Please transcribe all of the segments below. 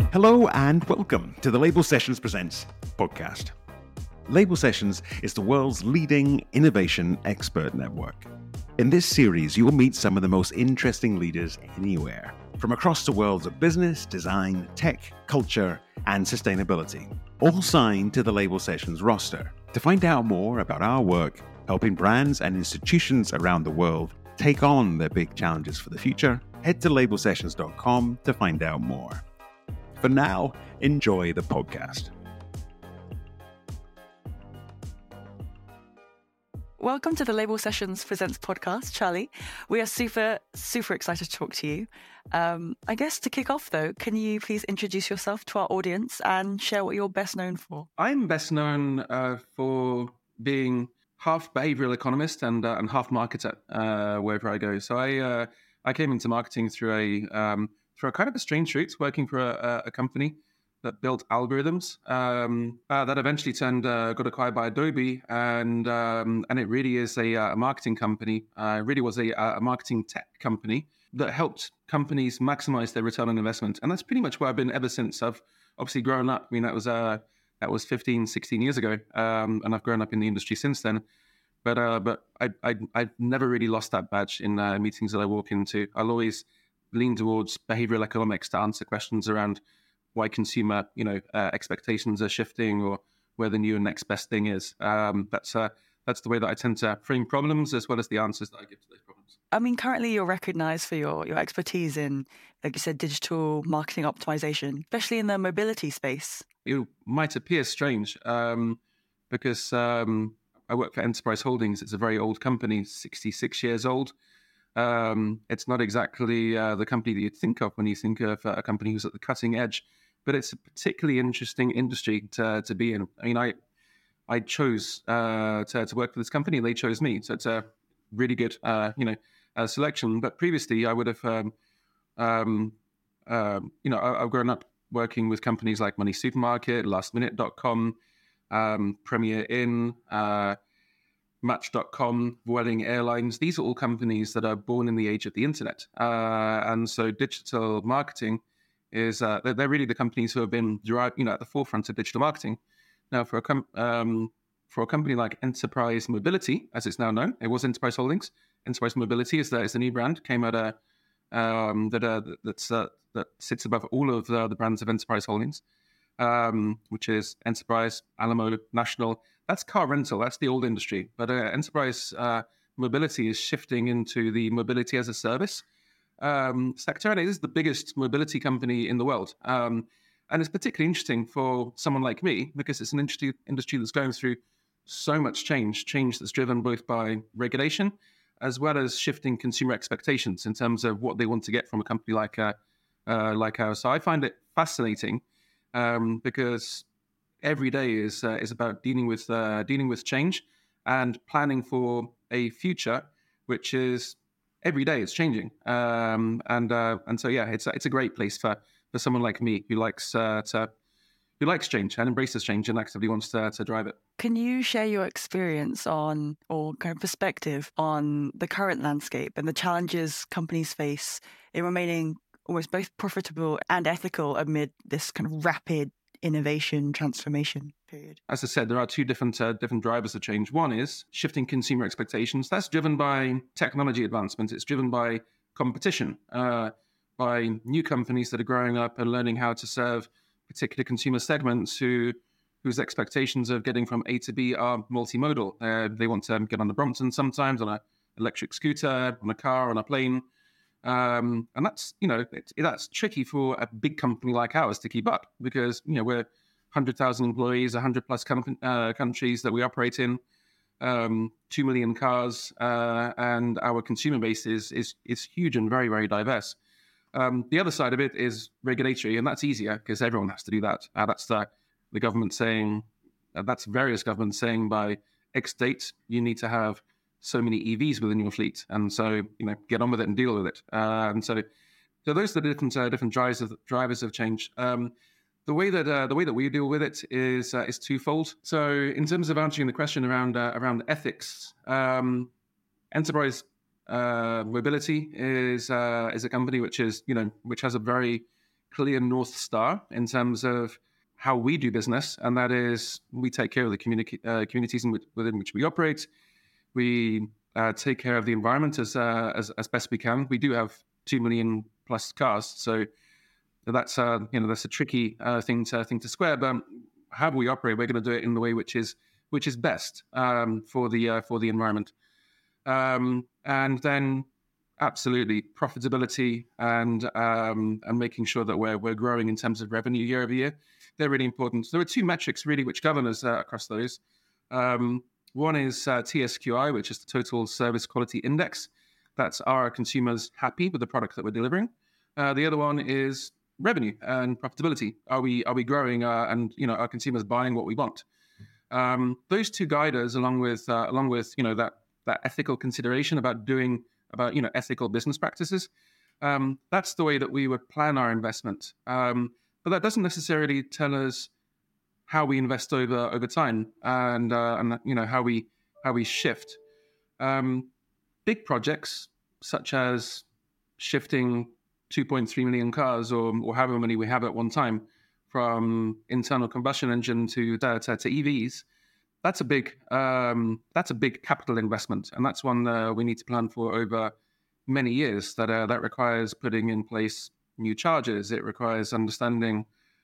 Hello and welcome to the Label Sessions Presents podcast. Label Sessions is the world's leading innovation expert network. In this series, you will meet some of the most interesting leaders anywhere, from across the worlds of business, design, tech, culture, and sustainability, all signed to the Label Sessions roster. To find out more about our work, helping brands and institutions around the world take on their big challenges for the future, head to labelsessions.com to find out more. For now, enjoy the podcast. Welcome to the Label Sessions Presents podcast, Charlie. We are super excited to talk to you. I guess to kick off, though, can you please introduce yourself to our audience and share what you're best known for? I'm best known for being half behavioral economist and half marketer wherever I go. So I came into marketing through a kind of a strange route, working for a company that built algorithms that eventually got acquired by Adobe, and it really is a marketing company. It really was a marketing tech company that helped companies maximize their return on investment, and that's pretty much where I've been ever since. I've obviously grown up. I mean, that was 15, 16 years ago, and I've grown up in the industry since then. But I've never really lost that badge in meetings that I walk into. I'll always lean towards behavioral economics to answer questions around why consumer, expectations are shifting or where the new and next best thing is. That's the way that I tend to frame problems as well as the answers that I give to those problems. I mean, currently you're recognized for your expertise in, like you said, digital marketing optimization, especially in the mobility space. It might appear strange because I work for Enterprise Holdings. It's a very old company, 66 years old. It's not exactly the company that you'd think of when you think of a company who's at the cutting edge, but it's a particularly interesting industry to be in. I mean, I chose to work for this company. They chose me, so it's a really good selection. But previously, I would have I've grown up working with companies like Money Supermarket, LastMinute.com, Premier Inn, Match.com, Vueling Airlines. These are all companies that are born in the age of the internet. And so digital marketing is, they're really the companies who have been at the forefront of digital marketing. Now, for a company like Enterprise Mobility, as it's now known, it was Enterprise Holdings. Enterprise Mobility is the new brand, came out that sits above all of the brands of Enterprise Holdings, which is Enterprise, Alamo, National. That's car rental. That's the old industry. But Enterprise Mobility is shifting into the mobility as a service sector. And it is the biggest mobility company in the world. And it's particularly interesting for someone like me because it's an industry that's going through so much change that's driven both by regulation as well as shifting consumer expectations in terms of what they want to get from a company like ours. So I find it fascinating because every day is about dealing with change and planning for a future, which is every day it's changing. And so it's a great place for someone like me who likes change and embraces change and actively wants to drive it. Can you share your experience on, or kind of perspective on, the current landscape and the challenges companies face in remaining almost both profitable and ethical amid this kind of rapid innovation transformation period? As I said, there are two different drivers of change. One is shifting consumer expectations. That's driven by technology advancement. It's driven by competition, by new companies that are growing up and learning how to serve particular consumer segments whose expectations of getting from A to B are multimodal. They want to get on the Brompton sometimes, on an electric scooter, on a car, on a plane. And that's, that's tricky for a big company like ours to keep up because, we're 100,000 employees, 100 plus countries that we operate in, 2 million cars, and our consumer base is huge and very, very diverse. The other side of it is regulatory, and that's easier because everyone has to do that. That's the government saying, that's various governments saying by X date, you need to have so many EVs within your fleet, and so get on with it and deal with it. And so those are the different drivers of change. The way that we deal with it is twofold. So in terms of answering the question around ethics, Enterprise Mobility is a company which has a very clear North Star in terms of how we do business, and that is we take care of the communities within which we operate. We take care of the environment as best we can. We do have 2 million plus cars, so that's that's a tricky thing to square. But how we operate, we're going to do it in the way which is best for the environment, and then absolutely profitability and making sure that we're growing in terms of revenue year over year. They're really important. So there are two metrics really which govern us across those. One is TSQI, which is the Total Service Quality Index. That's are consumers happy with the product that we're delivering? The other one is revenue and profitability. Are we growing and are consumers buying what we want? Those two guide us along with that ethical consideration about ethical business practices. That's the way that we would plan our investment. But that doesn't necessarily tell us how we invest over time and how we shift. Big projects such as shifting 2.3 million cars or however many we have at one time from internal combustion engine to EVs. That's a big capital investment, and that's one we need to plan for over many years. That requires putting in place new chargers. It requires understanding,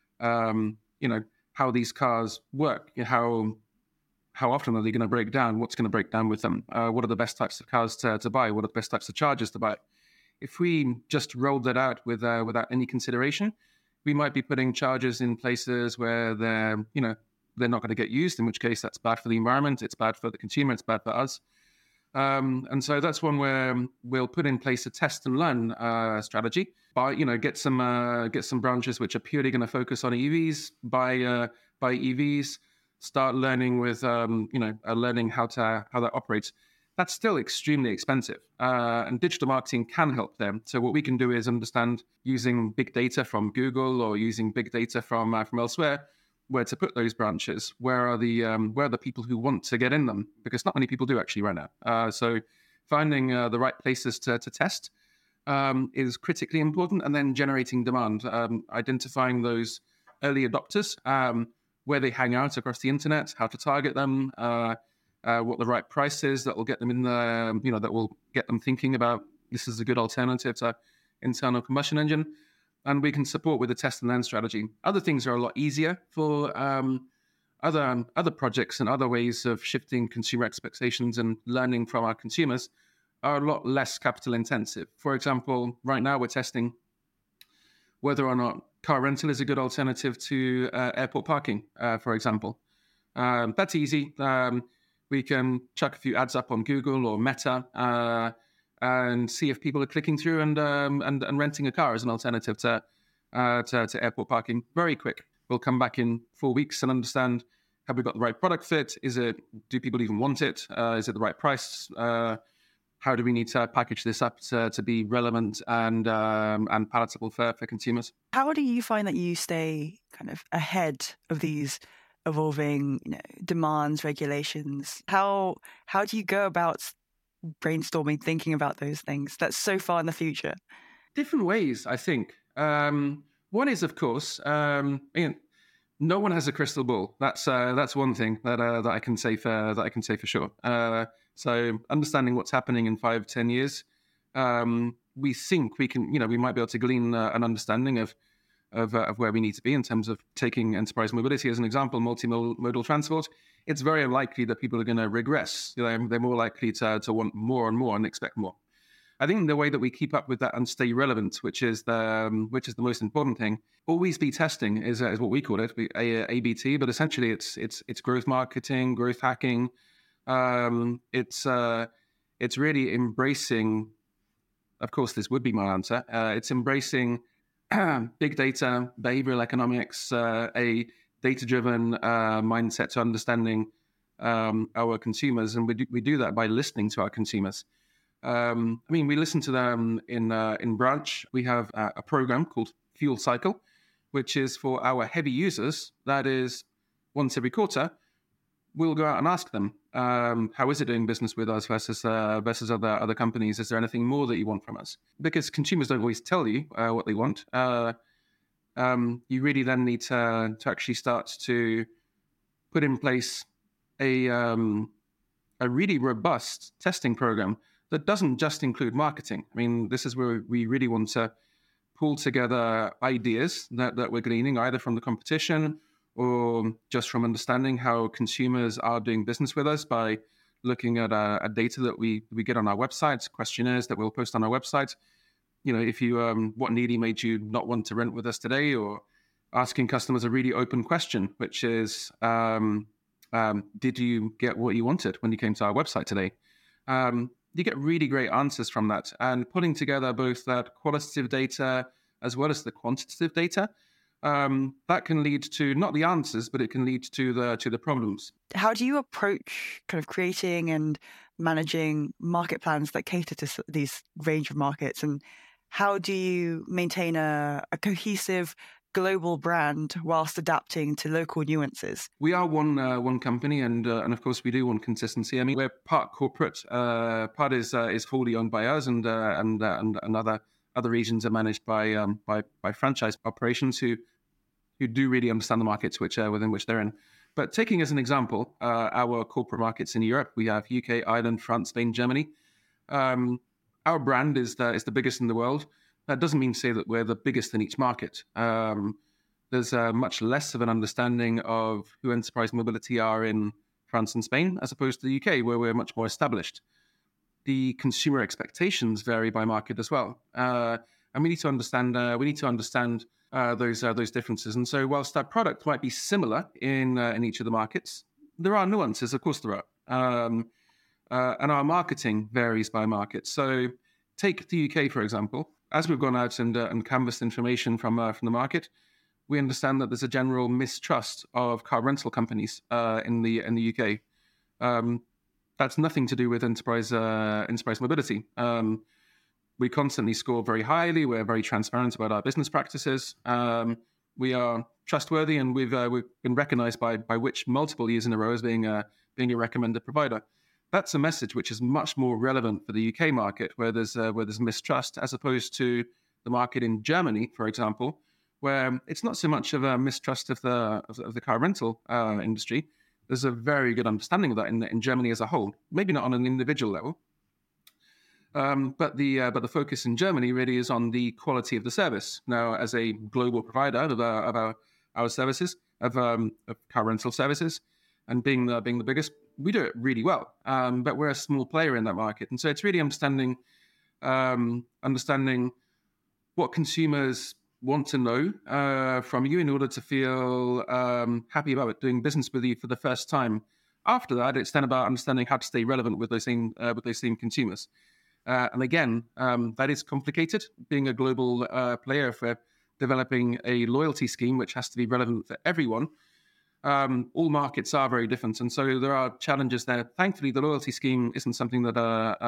how these cars work. How often are they going to break down? What's going to break down with them? What are the best types of cars to buy? What are the best types of chargers to buy? If we just rolled that out without any consideration, we might be putting chargers in places where they're not going to get used, in which case that's bad for the environment, it's bad for the consumer, it's bad for us. And so that's one where we'll put in place a test and learn strategy. Get some branches which are purely going to focus on EVs, buy EVs, start learning with learning how that operates. That's still extremely expensive, and digital marketing can help them. So what we can do is understand, using big data from Google or using big data from elsewhere, where to put those branches. Where are the people who want to get in them? Because not many people do actually right now. So finding the right places to test is critically important, and then generating demand, identifying those early adopters, where they hang out across the internet, how to target them. What the right price is that will get them in the, that will get them thinking about this is a good alternative to internal combustion engine, and we can support with a test and learn strategy. Other things are a lot easier for other projects, and other ways of shifting consumer expectations and learning from our consumers are a lot less capital intensive. For example, right now we're testing whether or not car rental is a good alternative to airport parking, for example. That's easy. We can chuck a few ads up on Google or Meta and see if people are clicking through and renting a car as an alternative to airport parking. Very quick. We'll come back in 4 weeks and understand, have we got the right product fit? Do people even want it? Is it the right price? How do we need to package this up to be relevant and palatable for consumers? How do you find that you stay kind of ahead of these evolving demands, regulations? How do you go about brainstorming, thinking about those things that's so far in the future? Different ways, I think. One is, of course, no one has a crystal ball. That's one thing that I can say for sure. So understanding what's happening in 5-10 years, we think we can, we might be able to glean an understanding of where we need to be in terms of taking enterprise mobility as an example, multimodal transport. It's very unlikely that people are going to regress. They're more likely to want more and more and expect more. I think the way that we keep up with that and stay relevant, which is the most important thing, always be testing is what we call it, ABT. But essentially, it's growth marketing, growth hacking. It's really embracing. Of course, this would be my answer. It's embracing big data, behavioral economics, a data-driven mindset to understanding our consumers, and we do that by listening to our consumers. We listen to them in branch. We have a program called Fuel Cycle, which is for our heavy users. That is, once every quarter, we'll go out and ask them, how is it doing business with us versus other companies? Is there anything more that you want from us? Because consumers don't always tell you what they want. you really then need to actually start to put in place a really robust testing program that doesn't just include marketing. I mean, this is where we really want to pull together ideas that we're gleaning either from the competition or just from understanding how consumers are doing business with us by looking at data that we get on our websites, questionnaires that we'll post on our website. If you what nearly made you not want to rent with us today, or asking customers a really open question, which is, did you get what you wanted when you came to our website today? You get really great answers from that, and putting together both that qualitative data as well as the quantitative data, that can lead to not the answers, but it can lead to the problems. How do you approach kind of creating and managing market plans that cater to these range of markets, and how do you maintain a cohesive global brand whilst adapting to local nuances? We are one company, and of course we do want consistency. I mean, we're part corporate. Part is wholly owned by us, and other regions are managed by franchise operations who do really understand the markets within which they're in. But taking as an example, our corporate markets in Europe, we have UK, Ireland, France, Spain, Germany. Our brand is the biggest in the world. That doesn't mean to say that we're the biggest in each market. There's much less of an understanding of who enterprise mobility are in France and Spain, as opposed to the UK, where we're much more established. The consumer expectations vary by market as well, and we need to understand those differences. And so, whilst our product might be similar in each of the markets, there are nuances. Of course, there are, and our marketing varies by market. So, take the UK for example. As we've gone out and canvassed information from the market, we understand that there's a general mistrust of car rental companies in the UK. That's nothing to do with enterprise mobility. We constantly score very highly. We're very transparent about our business practices. We are trustworthy, and we've been recognised by which multiple years in a row as being a recommended provider. That's a message which is much more relevant for the UK market, where there's mistrust, as opposed to the market in Germany, for example, where it's not so much of a mistrust of the car rental industry. There's a very good understanding of that in Germany as a whole. Maybe not on an individual level, but the focus in Germany really is on the quality of the service. Now, as a global provider of our services, of car rental services, and being the biggest, we do it really well. But we're a small player in that market, and so it's really understanding what consumers want to know from you in order to feel happy about doing business with you for the first time. After that, it's then about understanding how to stay relevant with those same consumers. And again, that is complicated. Being a global player, for developing a loyalty scheme which has to be relevant for everyone. All markets are very different, and so there are challenges there. Thankfully, the loyalty scheme isn't something that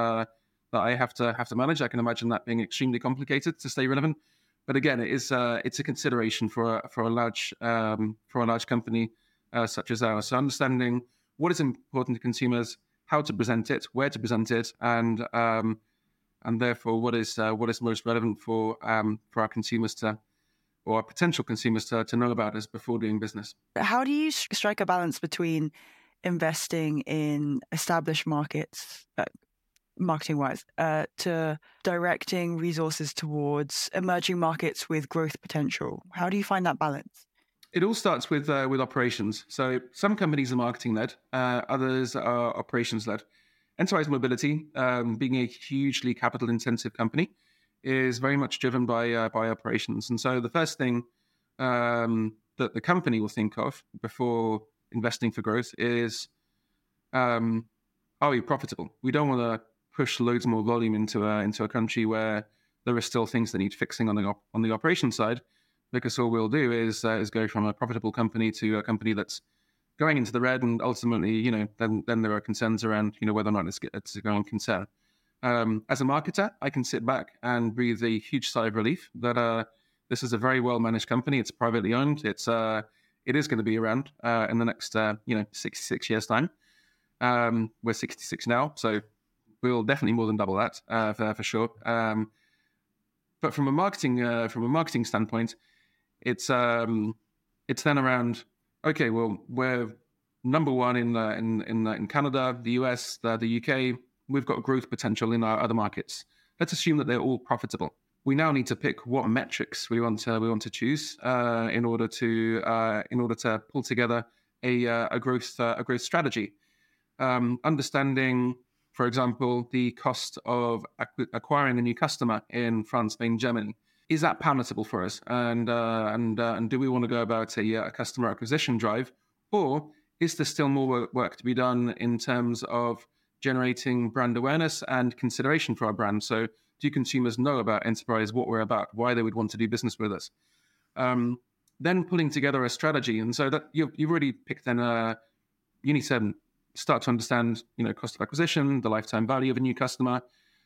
I have to manage. I can imagine that being extremely complicated to stay relevant. But again, it's a consideration for a large company such as ours. So understanding what is important to consumers, how to present it, where to present it, and therefore what is most relevant for our consumers or our potential consumers to know about us before doing business. How do you strike a balance between investing in established markets, marketing-wise, to directing resources towards emerging markets with growth potential? How do you find that balance? It all starts with operations. So some companies are marketing-led, others are operations-led. Enterprise mobility, being a hugely capital-intensive company, is very much driven by operations. And so the first thing that the company will think of before investing for growth is, are we profitable? We don't want to push loads more volume into a country where there are still things that need fixing on the operation side, because all we'll do is go from a profitable company to a company that's going into the red, and ultimately, then there are concerns around, whether or not it's a going concern. As a marketer, I can sit back and breathe a huge sigh of relief that this is a very well managed company. It's privately owned. It is going to be around in the next 66 years time. We're 66 now, so we'll definitely more than double that for sure. But from a marketing standpoint, it's then around, okay, well, we're number one in Canada, the US, the UK. We've got growth potential in our other markets. Let's assume that they're all profitable. We now need to pick what metrics we want to choose in order to pull together a growth strategy. Understanding, for example, the cost of acquiring a new customer in France, Spain, Germany. Is that palatable for us? And do we want to go about a customer acquisition drive, or is there still more work to be done in terms of generating brand awareness and consideration for our brand? So do consumers know about Enterprise, what we're about, why they would want to do business with us? Then pulling together a strategy. And so that you've already picked then, you need to start to understand, cost of acquisition, the lifetime value of a new customer.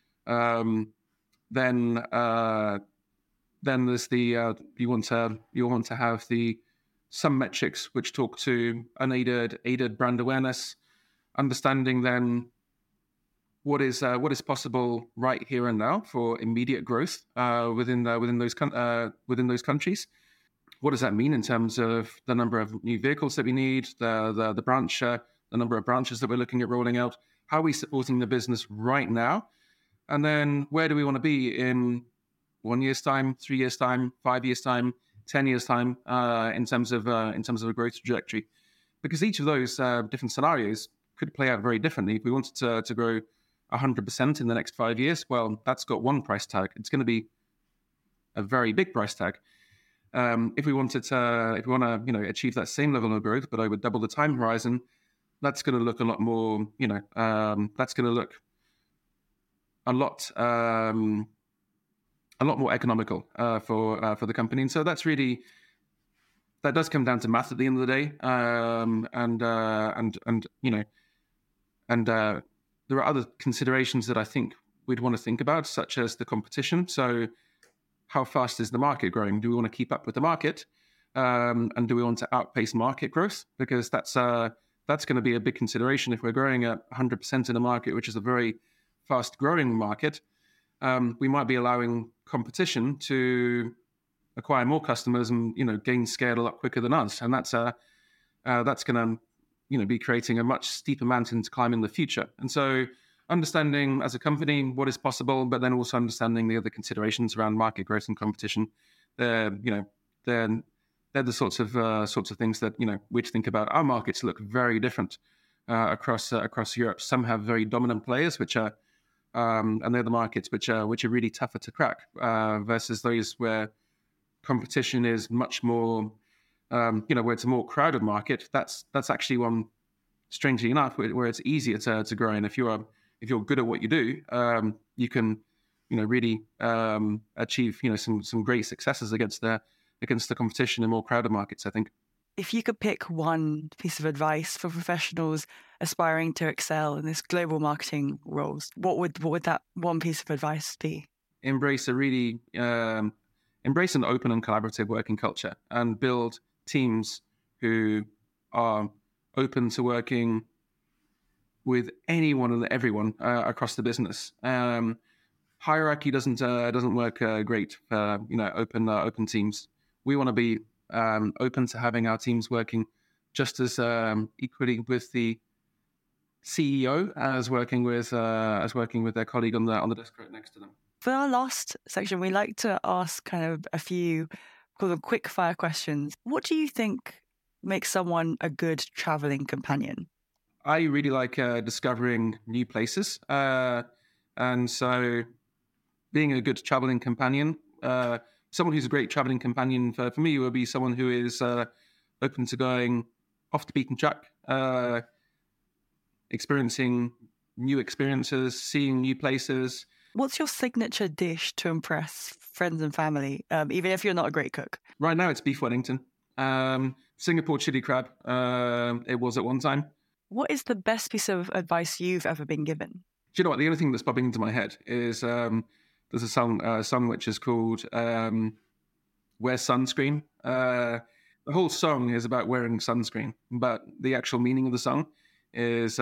Then there's the you want to have some metrics which talk to aided brand awareness, understanding then what is possible right here and now for immediate growth within those countries. What does that mean in terms of the number of new vehicles that we need, the number of branches that we're looking at rolling out? How are we supporting the business right now? And then where do we want to be in 1 year's time, 3 years' time, 5 years' time, 10 years' time, in terms of a growth trajectory? Because each of those different scenarios could play out very differently. If we wanted to grow 100% in the next 5 years, well, that's got one price tag. It's going to be a very big price tag. If we want to, achieve that same level of growth, but over double the time horizon, that's going to look a lot more, that's going to look a lot more economical for the company. And so that does come down to math at the end of the day. There are other considerations that I think we'd want to think about, such as the competition. So how fast is the market growing? Do we want to keep up with the market? And do we want to outpace market growth? Because that's going to be a big consideration. If we're growing at 100% in a market, which is a very fast growing market, we might be allowing competition to acquire more customers and gain scale a lot quicker than us, and that's going to be creating a much steeper mountain to climb in the future. And so, understanding as a company what is possible, but then also understanding the other considerations around market growth and competition, they're the sorts of things that we'd think about. Our markets look very different across Europe. Some have very dominant players, which are and they're the markets which are really tougher to crack, versus those where competition is much more, where it's a more crowded market. That's actually one, strangely enough, where it's easier to grow in. If you're good at what you do, you can really achieve some great successes against the competition in more crowded markets, I think. If you could pick one piece of advice for professionals aspiring to excel in this global marketing roles, what would that one piece of advice be? Embrace an open and collaborative working culture, and build teams who are open to working with anyone and everyone across the business. Hierarchy doesn't work great for open teams. We want to be open to having our teams working just as equally with the CEO as working with their colleague on the desk right next to them. For our last section, we like to ask kind of a few quick fire questions. What do you think makes someone a good traveling companion? I really like discovering new places, and so being a good traveling companion. Someone who's a great traveling companion for me would be someone who is open to going off the beaten track, experiencing new experiences, seeing new places. What's your signature dish to impress friends and family, even if you're not a great cook? Right now, it's beef Wellington. Singapore chili crab, it was at one time. What is the best piece of advice you've ever been given? Do you know what? The only thing that's popping into my head is there's a song which is called "Wear Sunscreen." The whole song is about wearing sunscreen, but the actual meaning of the song is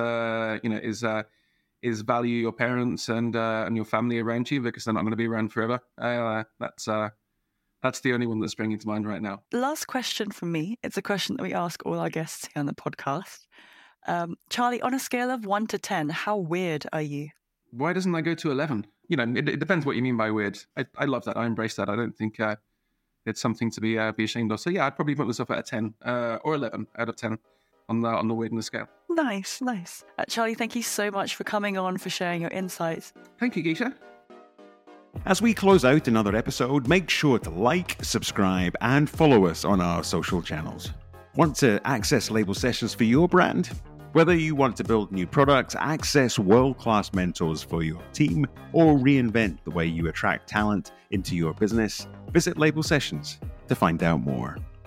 value your parents and your family around you, because they're not going to be around forever. That's That's the only one that's springing to mind right now. Last question from me. It's a question that we ask all our guests here on the podcast. Charlie, on a scale of 1 to 10, how weird are you? Why doesn't I go to 11? It depends what you mean by weird. I love that. I embrace that. I don't think it's something to be ashamed of. So yeah, I'd probably put myself at a 10 or 11 out of 10 on the weirdness scale. Nice. Charlie, thank you so much for coming on, for sharing your insights. Thank you, Geisha. As we close out another episode, make sure to like, subscribe, and follow us on our social channels. Want to access Label Sessions for your brand? Whether you want to build new products, access world-class mentors for your team, or reinvent the way you attract talent into your business, visit Label Sessions to find out more.